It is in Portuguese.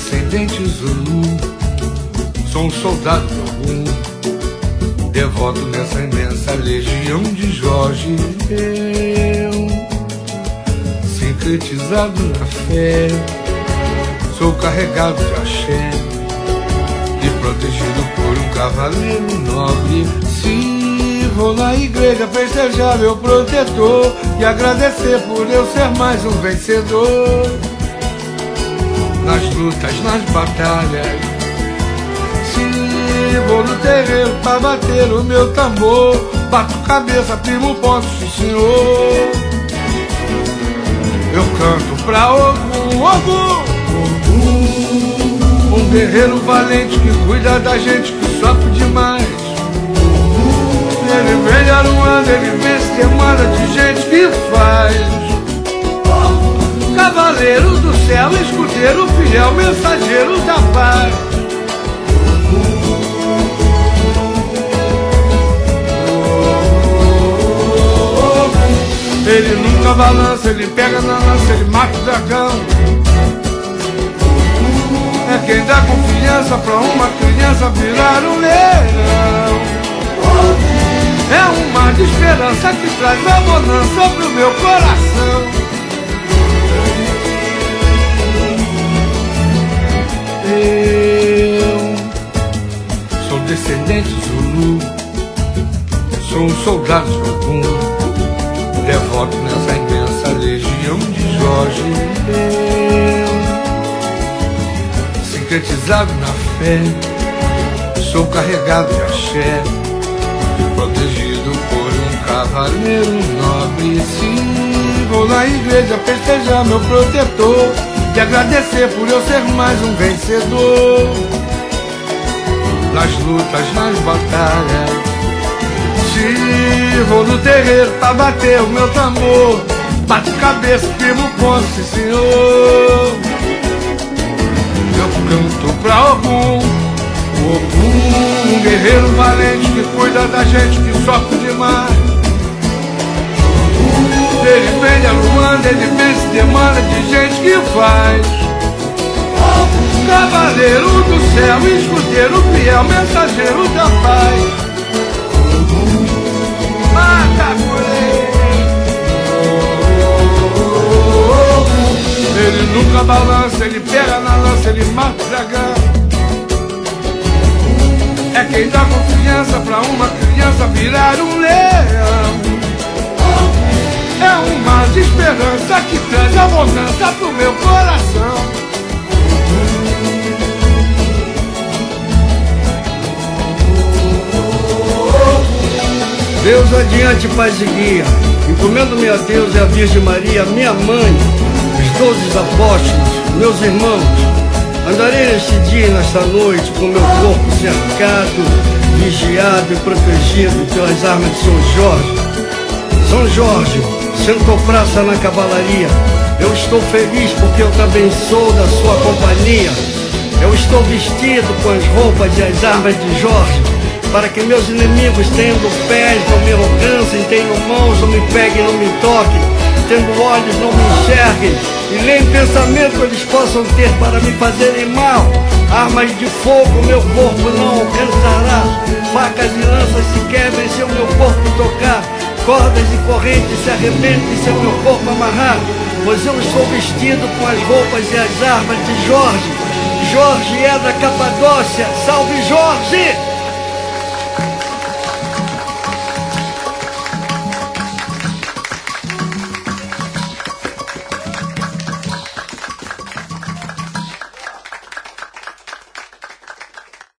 descendente Zulu, sou um soldado de algum, devoto nessa imensa legião de Jorge. Eu, sincretizado na fé, sou carregado de axé e protegido por um cavaleiro nobre. Se vou na igreja festejar meu protetor e agradecer por eu ser mais um vencedor nas lutas, nas batalhas. Se vou no terreiro pra bater o meu tambor, bato cabeça, primo ponto, sim senhor. Eu canto pra Ogum, Ogum, um guerreiro valente que cuida da gente que sofre demais. Ele vem de Aruanda, ele vence queimada de gente que faz. Cavaleiro do céu, escudeiro fiel, mensageiro da paz. Ele nunca balança, ele pega na lança, ele mata o dragão. É quem dá confiança pra uma criança virar um leão. É um mar de esperança que traz a bonança pro meu coração. Eu sou descendente Zulu, sou um soldado de Ogum, devoto nessa imensa legião de Jorge. Eu, sincretizado na fé, sou carregado de axé, protegido por um cavaleiro nobre. Se vou na igreja festejar meu protetor e agradecer por eu ser mais um vencedor nas lutas, nas batalhas. Se vou no terreiro pra bater o meu tambor, bato cabeça, firmo ponto, sim senhor. Eu canto pra Ogum, Ogum, um guerreiro valente que cuida da gente que sofre demais. Ele vem de Aruanda, ele vence demanda de gente que faz. Cavaleiro do céu, escudeiro fiel, mensageiro da paz. Mata por ele nunca balança, ele pega na lança, ele mata o dragão. É quem dá confiança pra uma criança virar um leão. É um mar de esperança que traz a bonança pro meu coração. Deus adiante, paz e guia, encomendo-me a Deus e a Virgem Maria, minha mãe, os 12 apóstolos, meus irmãos. Andarei neste dia e nesta noite com meu corpo cercado, vigiado e protegido pelas armas de São Jorge. São Jorge, sentou praça na cavalaria. Eu estou feliz porque eu também sou da sua companhia. Eu estou vestido com as roupas e as armas de Jorge, para que meus inimigos, tendo pés, não me alcancem, tendo mãos, não me peguem, não me toquem, tendo olhos, não me enxerguem, e nem pensamento eles possam ter para me fazerem mal. Armas de fogo meu corpo não alcançará, facas e lanças se quebrem se o meu corpo tocar, cordas e correntes se arrebentem se o meu corpo amarrar, pois eu estou vestido com as roupas e as armas de Jorge. Jorge é da Capadócia, salve Jorge!